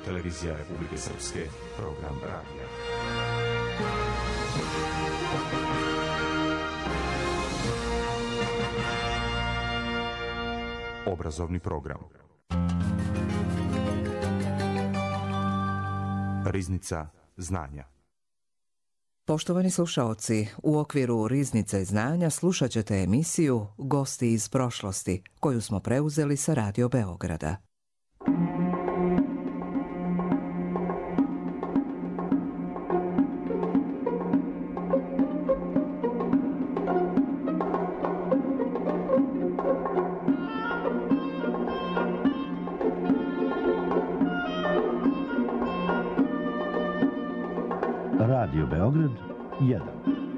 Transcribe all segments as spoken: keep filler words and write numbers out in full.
televizija Republike Srpske, program radija. Obrazovni program. Riznica znanja. Poštovani slušaoci, u okviru Riznice znanja slušat ćete emisiju Gosti iz prošlosti, koju smo preuzeli sa Radio Beograda. Radio Beograd jedan.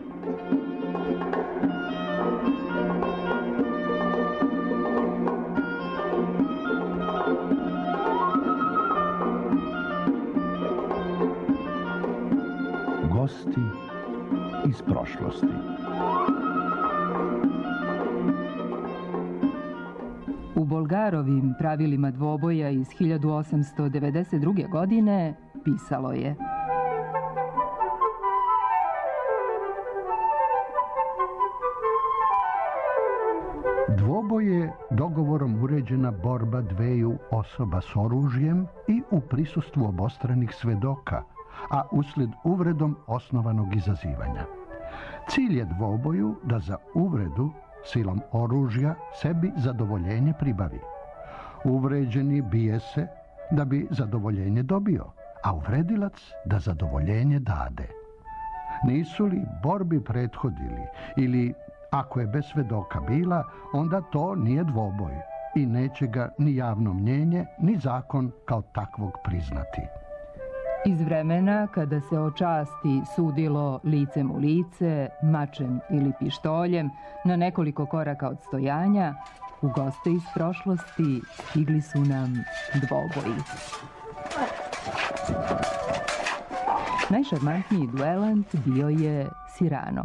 Gosti iz prošlosti. U Bolgarovim pravilima dvoboja iz hiljadu osamsto devedeset druge. godine pisalo je: Dvoboj je dogovorom uređena borba dveju osoba s oružjem i u prisustvu obostranih svedoka, a usled uvredom osnovanog izazivanja. Cilj je dvoboju da za uvredu silom oružja sebi zadovoljenje pribavi. Uvređeni bije se da bi zadovoljenje dobio, a uvredilac da zadovoljenje dade. Nisu li borbi prethodili ili ako je bez svedoka bila, onda to nije dvoboj i neće ga ni javno mnjenje, ni zakon kao takvog priznati. Iz vremena kada se o časti sudilo licem u lice, mačem ili pištoljem, na nekoliko koraka od stojanja, u goste iz prošlosti stigli su nam dvoboji. Najšarmantniji duelant bio je Sirano.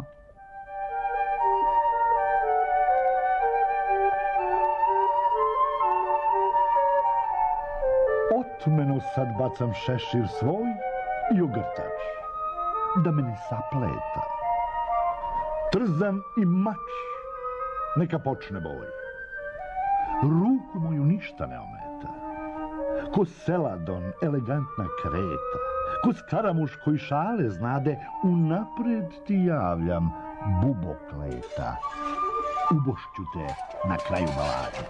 Otmeno sad bacam šešir svoj i ugrtač, da me ne sapleta. Trzan i mač, neka počne boj. Ruku moju ništa ne ometa. Ko Seladon elegantna kreta, ko Skaramuš koji šale znade, unapred ti javljam, bubokleta. Ubošću te na kraju balade.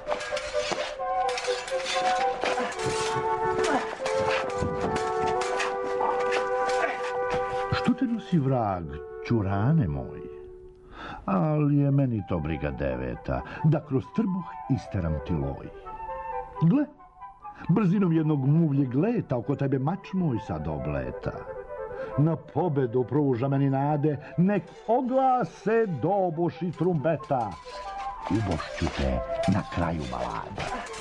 Što te nosi vrag, čurane moj? Ali je meni to briga deveta, da kroz trbuh isteram ti loj. Gle, brzinom jednog muvljeg leta oko tebe mač moj sad obleta. Na pobedu pruža meni nade, nek oglase doboš i trumbeta. Ubošću te na kraju balade.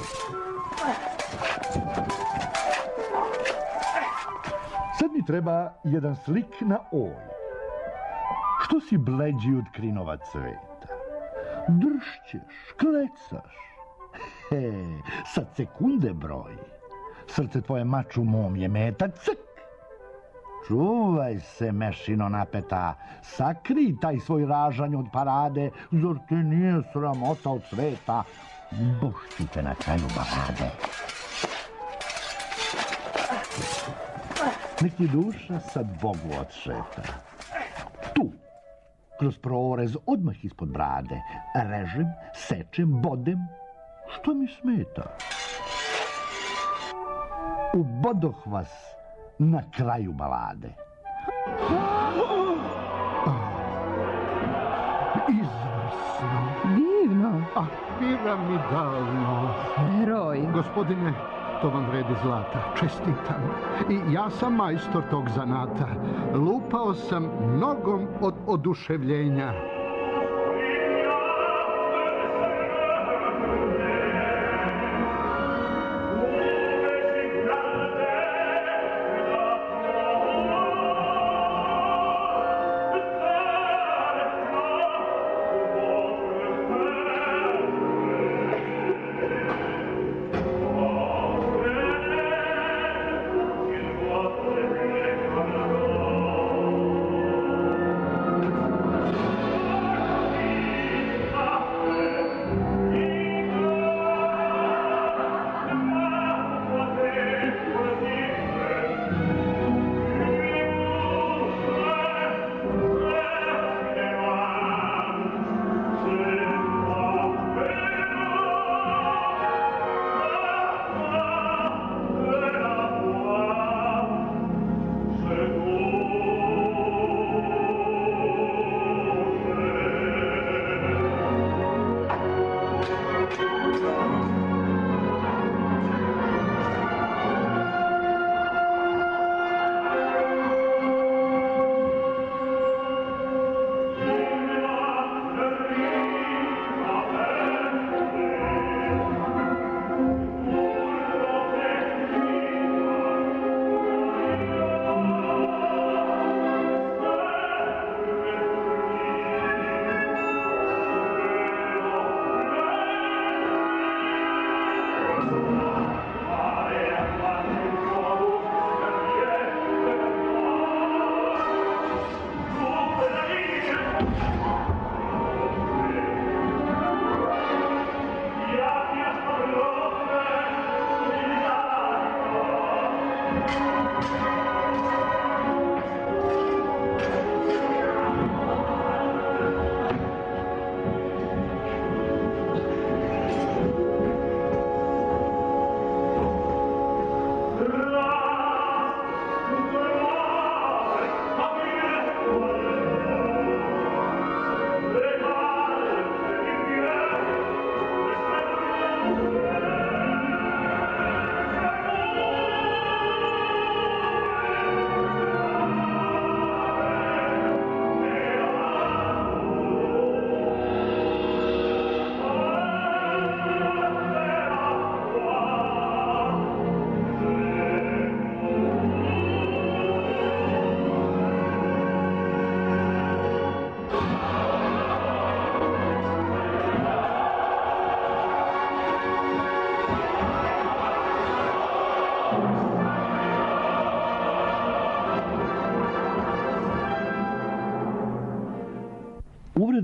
Sad mi treba jedan slik na oj. Što si bleđi od krinova cveta? Dršćeš, klecaš. He, sad sekunde broj. Srce tvoje mač u mom je meta, ck. Čuvaj se, mešino napeta, sakri taj svoj ražanj od parade, zar te nije sramota od sveta? Bošću te na kraju balade. Nek ti duša sad Bogu odšeta. Tu, kroz prorez, odmah ispod brade, režem, sečem, bodem, što mi smeta? Ubodoh vas na kraju balade. Izvrsno. Divno. A piramidalno. Heroj. Gospodine, to vam vredi zlata. Čestitam. I ja sam majstor tog zanata. Lupao sam nogom od oduševljenja.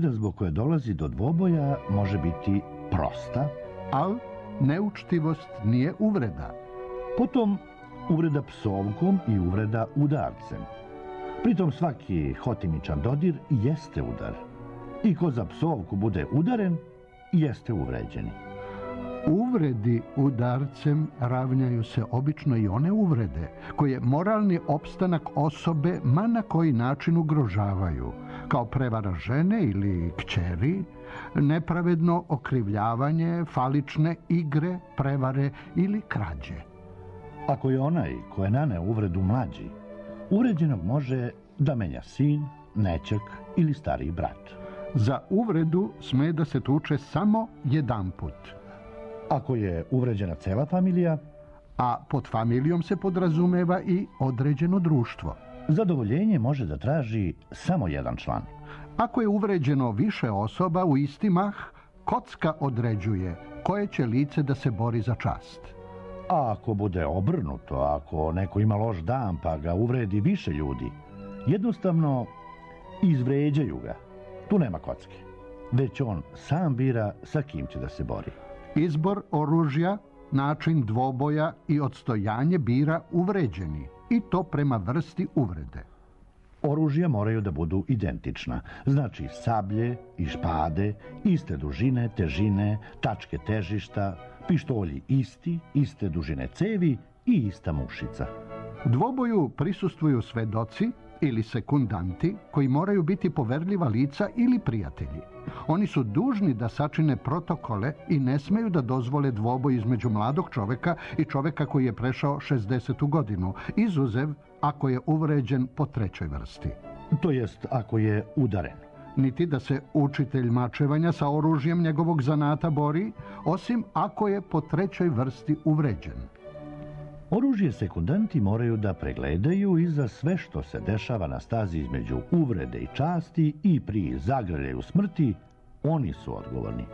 Uvreda zbog koje dolazi do dvoboja može biti prosta, ali neučtivost nije uvreda. potom uvreda psovkom i uvreda udarcem. Pritom svaki hotimičan dodir jeste udar. I ko za psovku bude udaren, jeste uvređeni. Uvredi udarcem ravnjaju se obično i one uvrede koje moralni opstanak osobe ma na koji način ugrožavaju, kao prevara žene ili kćeri, nepravedno okrivljavanje, falične igre, prevare ili krađe. Ako je onaj ko je naneo uvredu mlađi, uvređenog može da menja sin, nećak ili stariji brat. Za uvredu sme da se tuče samo jedanput. Ako je uvređena cela familija, A pod familijom se podrazumeva i određeno društvo. zadovoljenje može da traži samo jedan član. Ako je uvređeno više osoba u isti mah, kocka određuje koje će lice da se bori za čast. A ako bude obrnuto, ako neko ima loš dan pa ga uvredi više ljudi, jednostavno izvređaju ga. Tu nema kocke, već on sam bira sa kim će da se bori. Izbor oružja, način dvoboja i odstojanje bira uvređeni, i to prema vrsti uvrede. Oružja moraju da budu identična, znači sablje i špade, iste dužine, težine, tačke težišta, pištolji isti, iste dužine cevi i ista mušica. Dvoboju prisustvuju svedoci ili sekundanti koji moraju biti poverljiva lica ili prijatelji. Oni su dužni da sačine protokole i ne smeju da dozvole dvoboj između mladog čoveka i čoveka koji je prešao šezdesetu godinu, izuzev ako je uvređen po trećoj vrsti. To jest ako je udaren. Niti da se učitelj mačevanja sa oružjem njegovog zanata bori, osim ako je po trećoj vrsti uvređen. Oružje sekundanti moraju da pregledaju i za sve što se dešava na stazi između uvrede i časti i pri zagrljaju smrti, oni su odgovorni.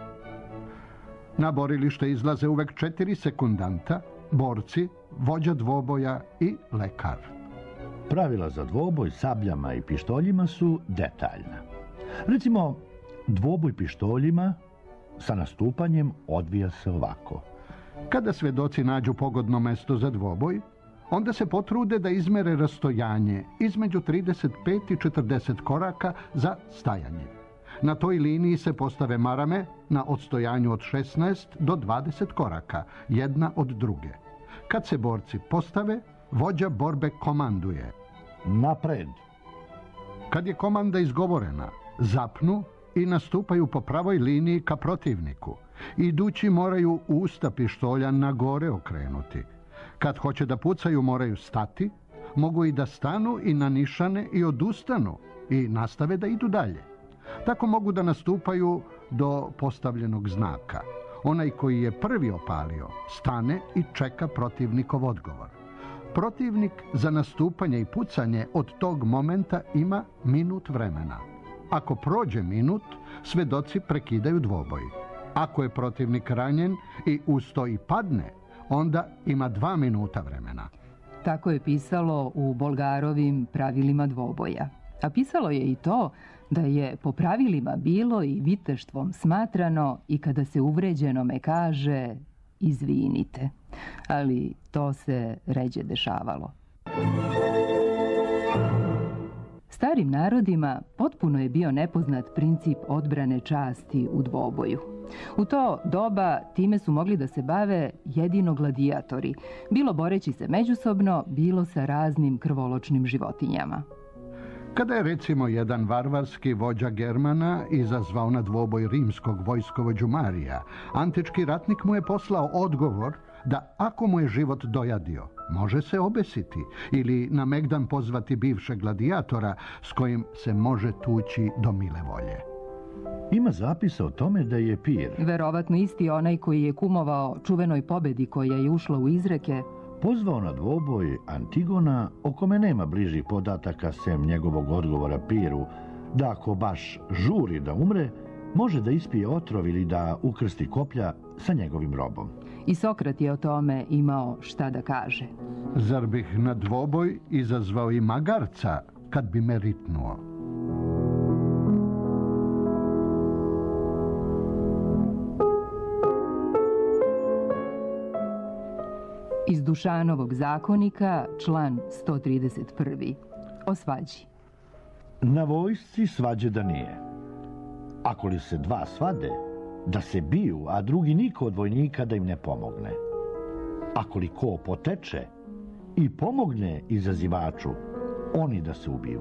Na borilište izlaze uvek četiri sekundanta, borci, vođa dvoboja i lekar. Pravila za dvoboj sabljama i pištoljima su detaljna. Recimo, dvoboj pištoljima sa nastupanjem odvija se ovako. Kada svedoci nađu pogodno mesto za dvoboj, onda se potrude da izmere rastojanje između trideset pet i četrdeset koraka za stajanje. Na toj liniji se postave marame na odstojanju od šesnaest do dvadeset koraka, jedna od druge. Kad se borci postave, vođa borbe komanduje. Napred! Kad je komanda izgovorena, zapnu i nastupaju po pravoj liniji ka protivniku. Idući moraju usta pištolja na gore okrenuti. Kad hoće da pucaju, moraju stati, mogu i da stanu i na nišane i odustanu i nastave da idu dalje. Tako mogu da nastupaju do postavljenog znaka. Onaj koji je prvi opalio stane i čeka protivnikov odgovor. Protivnik za nastupanje i pucanje od tog momenta ima minut vremena. Ako prođe minut, svedoci prekidaju dvoboj. Ako je protivnik ranjen i uz to i padne, onda ima dva minuta vremena. Tako je pisalo u Bolgarovim pravilima dvoboja. A pisalo je i to da je po pravilima bilo i viteštvom smatrano i kada se uvređenome kaže izvinite. Ali to se ređe dešavalo. Starim narodima potpuno je bio nepoznat princip odbrane časti u dvoboju. U to doba time su mogli da se bave jedino gladijatori, bilo boreći se međusobno, bilo sa raznim krvoločnim životinjama. Kada je recimo jedan varvarski vođa Germana izazvao na dvoboj rimskog vojskovođu Marija, antički ratnik mu je poslao odgovor da ako mu je život dojadio, može se obesiti ili na megdan pozvati bivšeg gladijatora s kojim se može tući do mile volje. Ima zapisa o tome da je Pir, Verovatno isti onaj koji je kumovao čuvenoj pobedi koja je ušla u izreke, pozvao na dvoboj Antigona, o kome nema bližih podataka sem njegovog odgovora Piru, da ako baš žuri da umre, može da ispije otrov ili da ukrsti koplja sa njegovim robom. i Sokrat je o tome imao šta da kaže. Zar bih na dvoboj izazvao i magarca kad bi me ritnuo? Iz Dušanovog zakonika, član sto trideset prvi. O svađi. Na vojsci svađe da nije. Ako li se dva svade, da se biju, a drugi niko od vojnika da im ne pomogne. Ako li ko poteče i pomogne izazivaču, oni da se ubiju.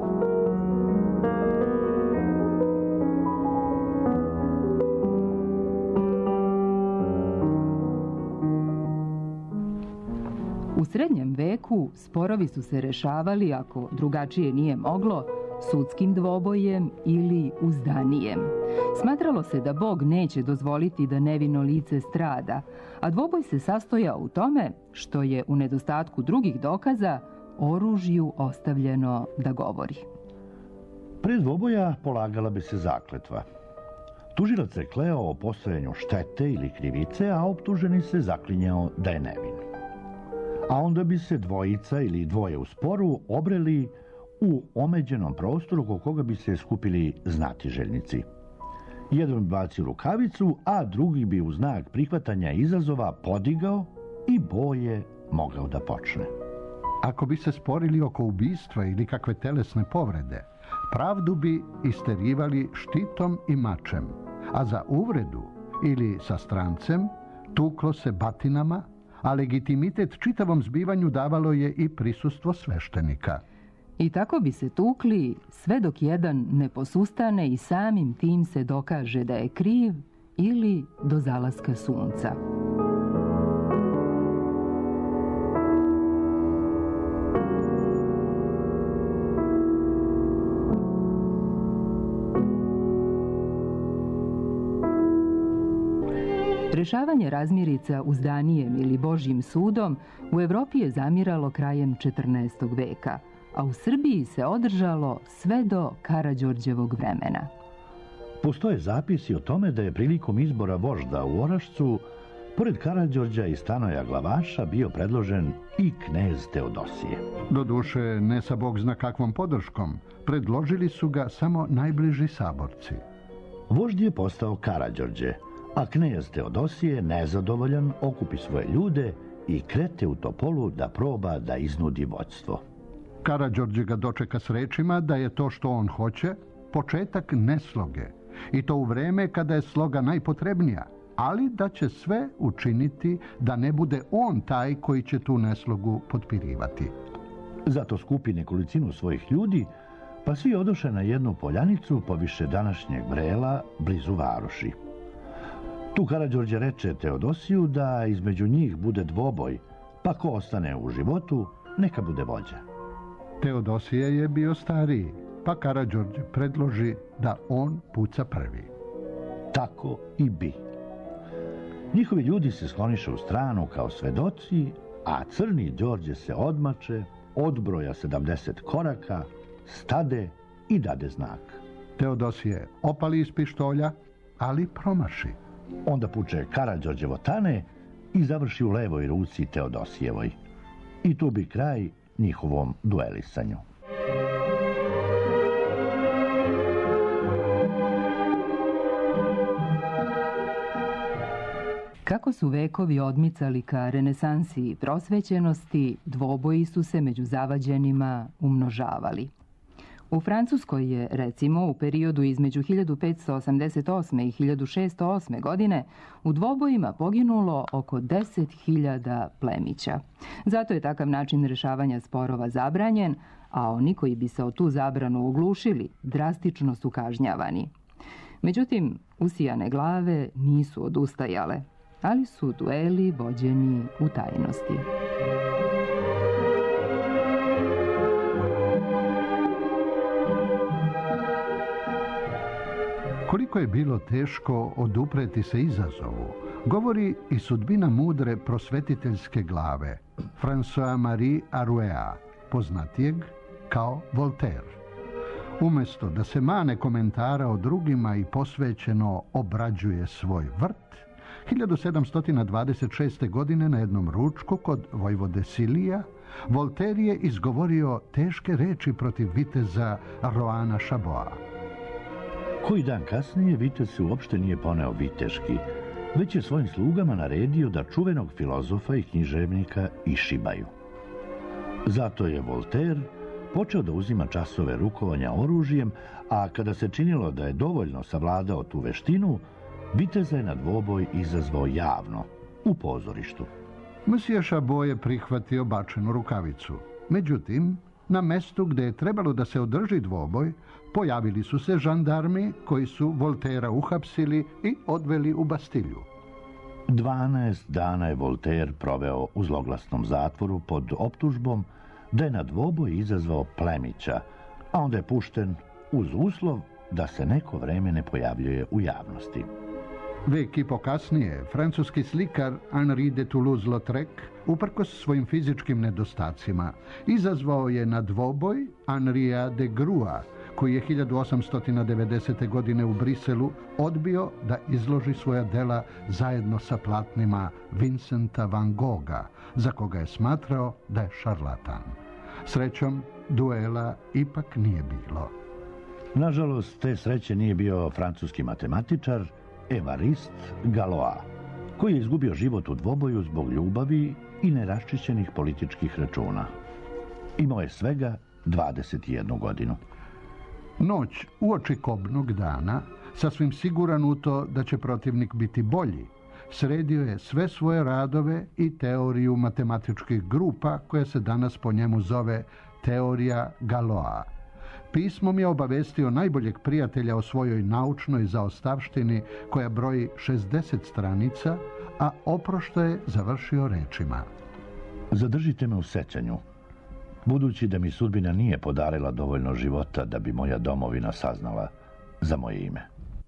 U srednjem veku sporovi su se rešavali, ako drugačije nije moglo, sudskim dvobojem ili uzdanijem. Smatralo se da Bog neće dozvoliti da nevino lice strada, a dvoboj se sastojao u tome što je u nedostatku drugih dokaza oružju ostavljeno da govori. Pre dvoboja polagala bi se zakletva. Tužilac je kleo o postojanju štete ili krivice, a optuženi se zaklinjao da je nevin. A onda bi se dvojica ili dvoje u sporu obreli u omeđenom prostoru oko koga bi se skupili znatiželjnici. Jedan bi bacio rukavicu, a drugi bi u znak prihvatanja izazova podigao i boj je mogao da počne. Ako bi se sporili oko ubistva ili kakve telesne povrede, pravdu bi isterivali štitom i mačem, a za uvredu ili sa strancem tuklo se batinama, a legitimitet čitavom zbivanju davalo je i prisustvo sveštenika. I tako bi se tukli sve dok jedan ne posustane i samim tim se dokaže da je kriv ili do zalaska sunca. Rešavanje razmirica uzdanijem ili Božjim sudom u Evropi je zamiralo krajem četrnaestog veka, a u Srbiji se održalo sve do Karađorđevog vremena. Postoje zapisi o tome da je prilikom izbora vožda u Orašcu, pored Karađorđa i Stanoja Glavaša, bio predložen i knez Teodosije. Doduše, ne sa Bog zna kakvom podrškom, predložili su ga samo najbliži saborci. Vožd je postao Karađorđe, a knez Teodosije, nezadovoljan, okupi svoje ljude i krete u Topolu da proba da iznudi vođstvo. Karađorđe ga dočeka s rečima da je to što on hoće početak nesloge, i to u vreme kada je sloga najpotrebnija, ali da će sve učiniti da ne bude on taj koji će tu neslogu potpirivati. Zato skupi nekolicinu svojih ljudi, pa svi odoše na jednu poljanicu poviše današnjeg Brela, blizu varoši. Tu Karađorđe reče Teodosiju da između njih bude dvoboj, pa ko ostane u životu, neka bude vođa. Teodosije je bio stariji, pa Karađorđe predloži da on puca prvi. Tako i bi. Njihovi ljudi se skloniše u stranu kao svedoci, a crni Đorđe se odmače, odbroja sedamdeset koraka, stade i dade znak. Teodosije opali iz pištolja, ali promaši. Onda puče Karađorđevo tane i završi u levoj ruci Teodosijevoj. I tu bi kraj njihovom duelisanju. Kako su vekovi odmicali ka renesansi i prosvećenosti, dvoboji su se među zavađenima umnožavali. U Francuskoj je, recimo, u periodu između hiljadu petsto osamdeset osme i hiljadu šeststo osme godine u dvobojima poginulo oko deset hiljada plemića. Zato je takav način rešavanja sporova zabranjen, a oni koji bi se o tu zabranu oglušili drastično su kažnjavani. Međutim, usijane glave nisu odustajale, ali su dueli vođeni u tajnosti. Koliko je bilo teško odupreti se izazovu, govori i sudbina mudre prosvetiteljske glave, François-Marie Arouet, poznatijeg kao Voltaire. Umjesto da se mane komentara o drugima i posvećeno obrađuje svoj vrt, hiljadu sedamsto dvadeset šeste. godine na jednom ručku kod vojvode Silija, Voltaire je izgovorio teške reči protiv viteza Roana Chaboa. Koji dan kasnije vitez se uopšte nije poneo viteški, već je svojim slugama naredio da čuvenog filozofa i književnika išibaju. Zato je Voltaire počeo da uzima časove rukovanja oružjem, a kada se činilo da je dovoljno savladao tu veštinu, viteza je na dvoboj izazvao javno, u pozorištu. Monsieur Chabot je prihvatio bačenu rukavicu. Međutim, na mestu gdje je trebalo da se održi dvoboj, pojavili su se žandarmi koji su Voltaira uhapsili i odveli u Bastilju. Dvanaest dana je Voltaire proveo u zloglasnom zatvoru pod optužbom da je na dvoboj izazvao plemića, a onda je pušten uz uslov da se neko vreme ne pojavljuje u javnosti. Vek i po kasnije, francuski slikar Henri de Toulouse-Lautrec, uprkos svojim fizičkim nedostacima, izazvao je na dvoboj Henria de Grua, koji je hiljadu osamsto devedesete. godine u Briselu odbio da izloži svoja dela zajedno sa platnima Vincenta van Gogha, za koga je smatrao da je šarlatan. Srećom, duela ipak nije bilo. Nažalost, te sreće nije bio francuski matematičar Évariste Galois, koji je izgubio život u dvoboju zbog ljubavi i neraščišćenih političkih računa. Imao je svega dvadeset jednu godinu. Noć uoči kobnog dana, sasvim siguran u to da će protivnik biti bolji, sredio je sve svoje radove i teoriju matematičkih grupa koja se danas po njemu zove teorija Galoisa. Pismom je obavestio najboljeg prijatelja o svojoj naučnoj zaostavštini koja broji šezdeset stranica, a oprošta je završio rečima. Zadržite me u sećanju, budući da mi sudbina nije podarila dovoljno života da bi moja domovina saznala za moje ime.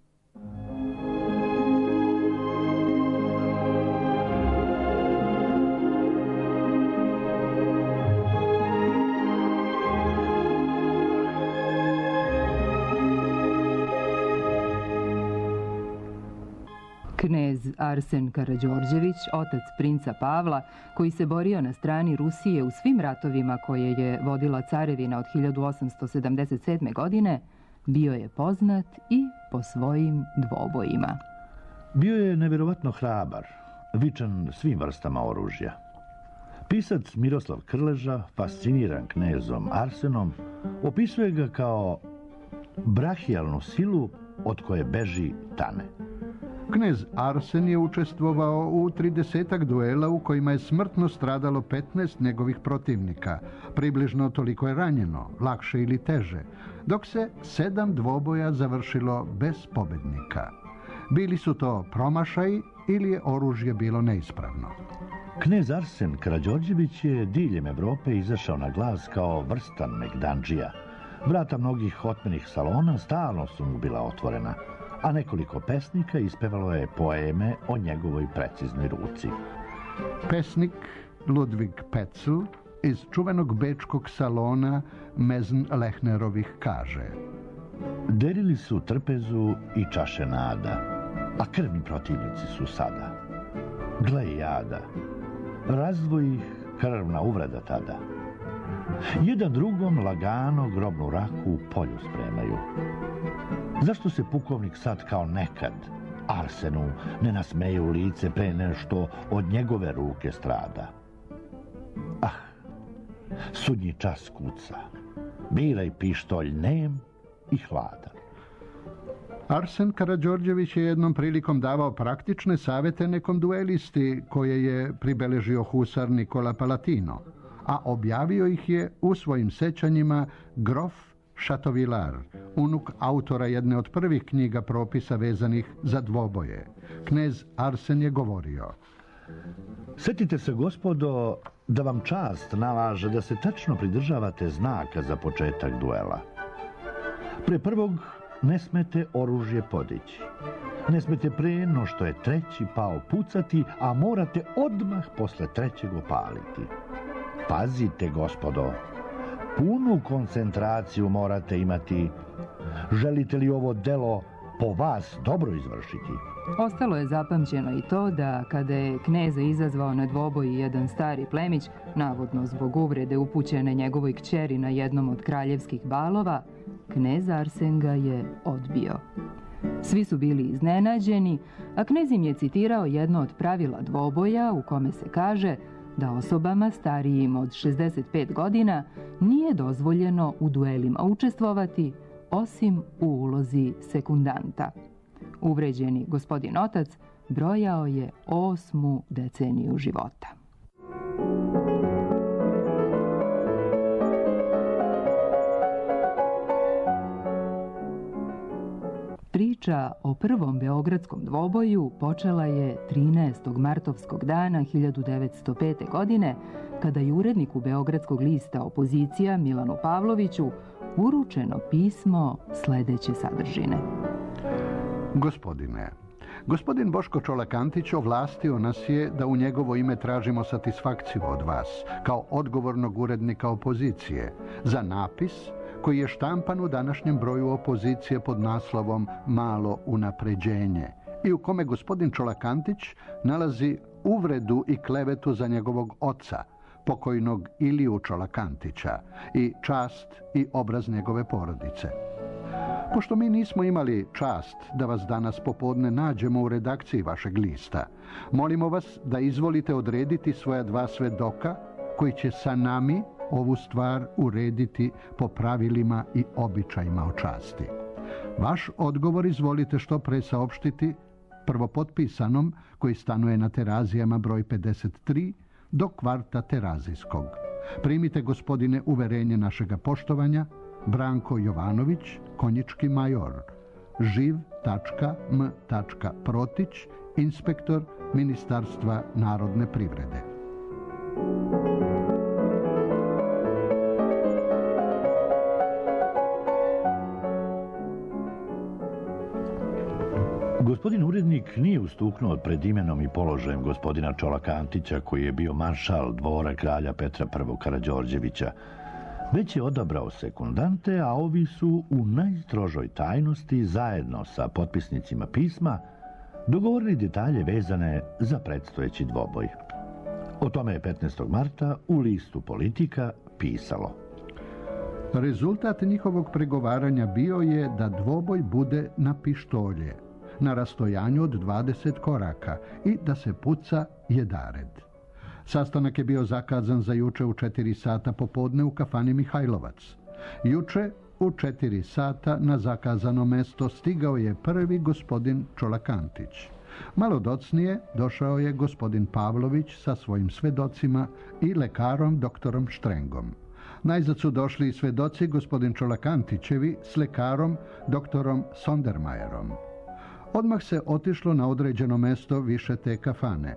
Knez Arsen Karađorđević, otac princa Pavla, koji se borio na strani Rusije u svim ratovima koje je vodila carevina od hiljadu osamsto sedamdeset sedme. godine, bio je poznat i po svojim dvobojima. Bio je nevjerovatno hrabar, vičan svim vrstama oružja. Pisac Miroslav Krleža, fasciniran knezom Arsenom, opisuje ga kao brahijalnu silu od koje beži tane. Knez Arsen je učestvovao u tridesetak duela u kojima je smrtno stradalo petnaest njegovih protivnika. Približno toliko je ranjeno, lakše ili teže, dok se sedam dvoboja završilo bez pobednika. Bili su to promašaji ili je oružje bilo neispravno. Knez Arsen Karađorđević je diljem Evrope izašao na glas kao vrstan megdandžija. Vrata mnogih otmenih salona stalno su mu bila otvorena, a nekoliko pesnika ispevalo je poeme o njegovoj preciznoj ruci. Pesnik Ludwig Petzel iz čuvenog bečkog salona Mezn-Lehnerovih kaže: Delili su trpezu i čaše nada, a krvni protivnici su sada. Gle jada, razdvoji ih krvna uvreda tada. Jedan drugom lagano grobnu raku u polju spremaju. Zašto se pukovnik sad kao nekad Arsenu ne nasmeje u lice pre nešto od njegove ruke strada? Ah, sudnji čas kuca, biraj pištolj nem i hladan. Arsen Karađorđević je jednom prilikom davao praktične savjete nekom duelisti koje je pribeležio husar Nikola Palatino, a objavio ih je u svojim sećanjima grof Chateauvillar, unuk autora jedne od prvih knjiga propisa vezanih za dvoboje. Knez Arsen je govorio: Sjetite se, gospodo, da vam čast nalaže da se tačno pridržavate znaka za početak duela. Pre prvog ne smete oružje podići. Ne smete pre no što je treći pao pucati, a morate odmah posle trećeg opaliti. Pazite, gospodo, punu koncentraciju morate imati. Želite li ovo delo po vas dobro izvršiti? Ostalo je zapamćeno i to da kada je kneza izazvao na dvoboj jedan stari plemić, navodno zbog uvrede upućene njegovoj kćeri na jednom od kraljevskih balova, knez Arsen ga je odbio. Svi su bili iznenađeni, a knez im je citirao jedno od pravila dvoboja u kome se kaže da osobama starijim od šezdeset pet godina nije dozvoljeno u duelima učestvovati, osim u ulozi sekundanta. Uvređeni gospodin otac brojao je osmu deceniju života. Priča o prvom beogradskom dvoboju počela je trinaestog martovskog dana hiljadu devetsto pete. godine, kada je uredniku beogradskog lista Opozicija Milanu Pavloviću uručeno pismo sledeće sadržine. Gospodine, gospodin Boško Čolakantić ovlastio nas je da u njegovo ime tražimo satisfakciju od vas, kao odgovornog urednika Opozicije, za napis koji je štampan u današnjem broju Opozicije pod naslovom Malo unapređenje i u kome gospodin Čolakantić nalazi uvredu i klevetu za njegovog oca, pokojnog Iliju Čolakantića, i čast i obraz njegove porodice. Pošto mi nismo imali čast da vas danas popodne nađemo u redakciji vašeg lista, molimo vas da izvolite odrediti svoja dva svedoka koji će sa nami ovu stvar urediti po pravilima i običajima o časti. Vaš odgovor izvolite što pre saopštiti prvopotpisanom koji stanuje na Terazijama broj pedeset tri do kvarta Terazijskog. Primite, gospodine, uverenje našega poštovanja, Branko Jovanović, konjički major, živ tačka m tačka protić, inspektor Ministarstva narodne privrede. Gospodin urednik nije ustuknuo pred imenom i položajem gospodina Čolakantića, koji je bio maršal dvora kralja Petra prvog. Karađorđevića, već je odabrao sekundante, a ovi su u najstrožoj tajnosti zajedno sa potpisnicima pisma dogovorili detalje vezane za predstojeći dvoboj. O tome je petnaestog marta u listu Politika pisalo: Rezultat njihovog pregovaranja bio je da dvoboj bude na pištolje, na rastojanju od dvadeset koraka i da se puca jedared. Sastanak je bio zakazan za juče u četiri sata popodne u kafani Mihajlovac. Juče u četiri sata na zakazano mesto stigao je prvi gospodin Čolakantić. Malo docnije došao je gospodin Pavlović sa svojim svedocima i lekarom doktorom Štrengom. Najzad su došli i svedoci gospodin Čolakantićevi s lekarom doktorom Sondermajerom. Odmah se otišlo na određeno mesto više te kafane.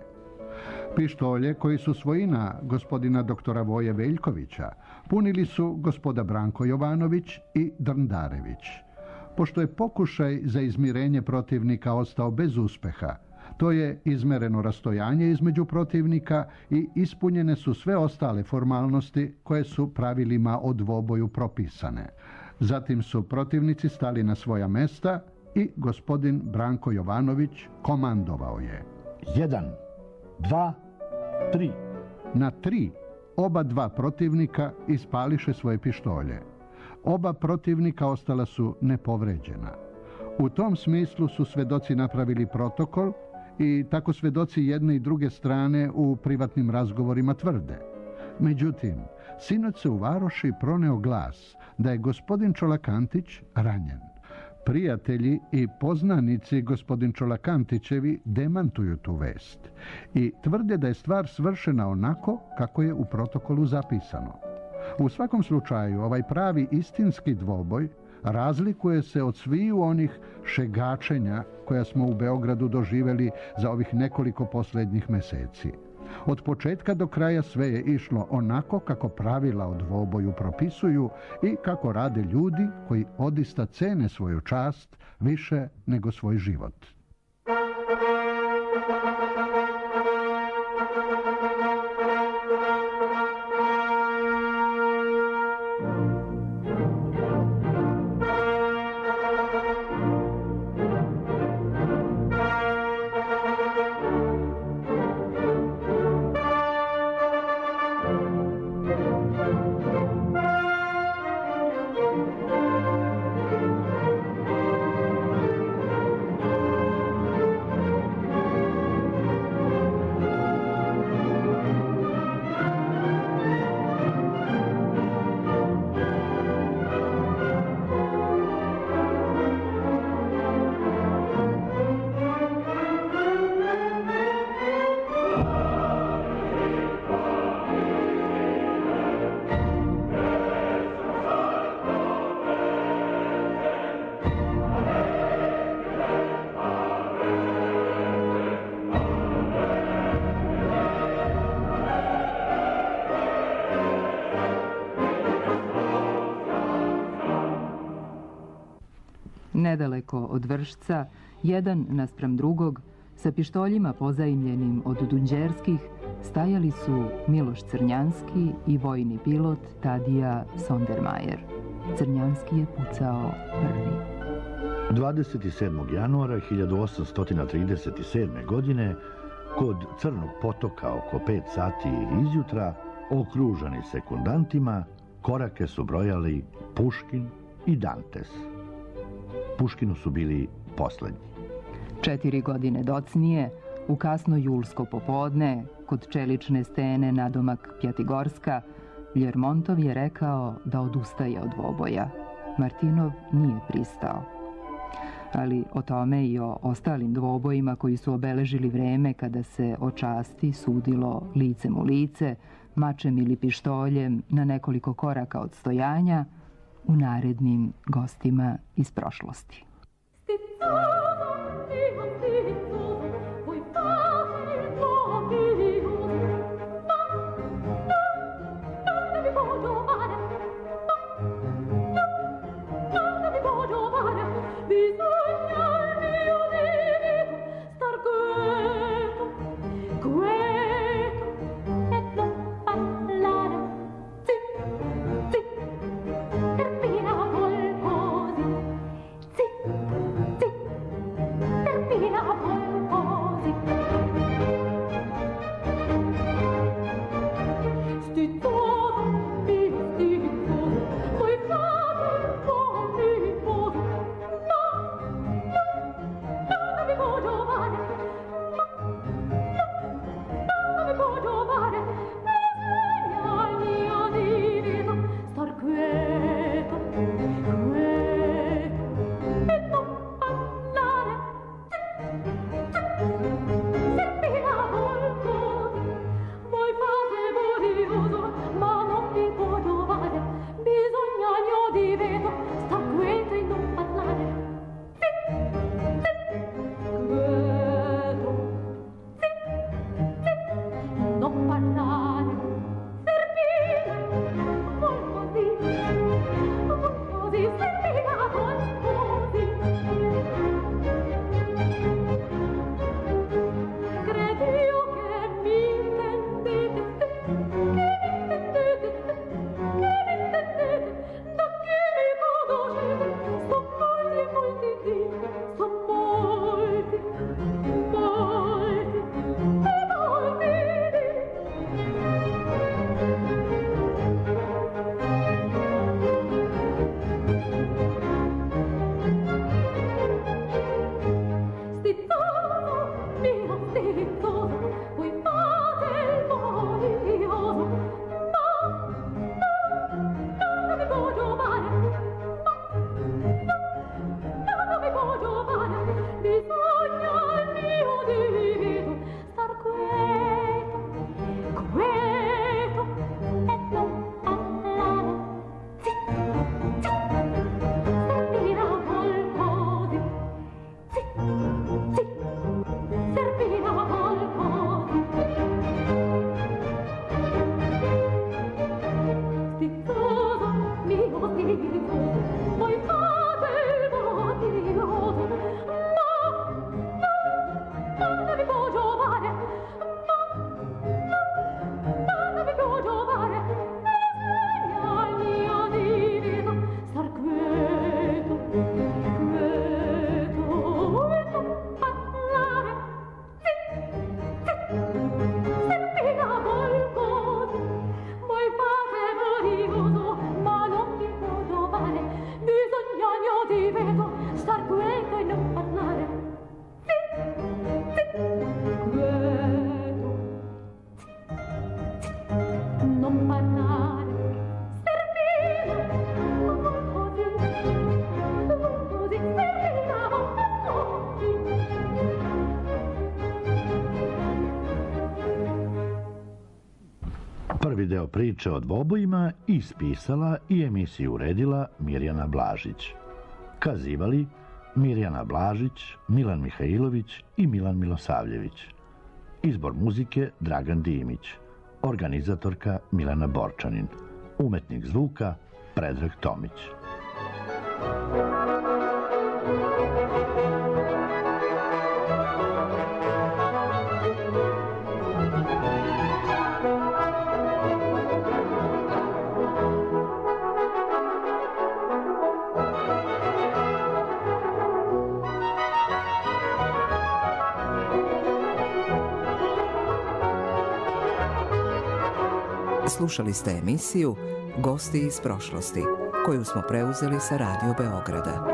Pištolje, koji su svojina gospodina doktora Voje Veljkovića, punili su gospoda Branko Jovanović i Drndarević. Pošto je pokušaj za izmirenje protivnika ostao bez uspeha, to je izmereno rastojanje između protivnika i ispunjene su sve ostale formalnosti koje su pravilima o dvoboju propisane. Zatim su protivnici stali na svoja mesta i gospodin Branko Jovanović komandovao je: Jedan, dva, tri. Na tri oba dva protivnika ispališe svoje pištolje. Oba protivnika ostala su nepovređena. U tom smislu su svedoci napravili protokol i tako svedoci jedne i druge strane u privatnim razgovorima tvrde. Međutim, sinoć se u varoši proneo glas da je gospodin Čolakantić ranjen. Prijatelji i poznanici gospodin Čolakantićevi demantuju tu vest i tvrde da je stvar svršena onako kako je u protokolu zapisano. U svakom slučaju, ovaj pravi istinski dvoboj razlikuje se od sviju onih šegačenja koja smo u Beogradu doživjeli za ovih nekoliko posljednjih meseci. Od početka do kraja sve je išlo onako kako pravila o dvoboju propisuju i kako rade ljudi koji odista cene svoju čast više nego svoj život. Nedaleko od Vršca, jedan naspram drugog, sa pištoljima pozajmljenim od Dunđerskih, stajali su Miloš Crnjanski i vojni pilot Tadija Sondermajer. Crnjanski je pucao prvi. dvadeset sedmog januara hiljadu osamsto trideset sedme. godine kod Crnog potoka oko pet sati izjutra, okružani sekundantima, korake su brojali Puškin i Dantes. Puškinu su bili poslednji. Četiri godine docnije, u kasno julsko popodne, kod čelične stene nadomak Pjatigorska, Ljermontov je rekao da odustaje od dvoboja. Martinov nije pristao. Ali o tome i o ostalim dvobojima koji su obeležili vreme kada se o časti sudilo licem u lice, mačem ili pištoljem na nekoliko koraka od stojanja, u narednim Gostima iz prošlosti. Prvi deo priče o dvobojima ispisala i emisiju uredila Mirjana Blažić. Kazivali Mirjana Blažić, Milan Mihajlović i Milan Milosavljević. Izbor muzike Dragan Dimić. Organizatorka Milana Borčanin. Umetnik zvuka Predrag Tomić. Slušali ste emisiju Gosti iz prošlosti, koju smo preuzeli sa Radio Beograda.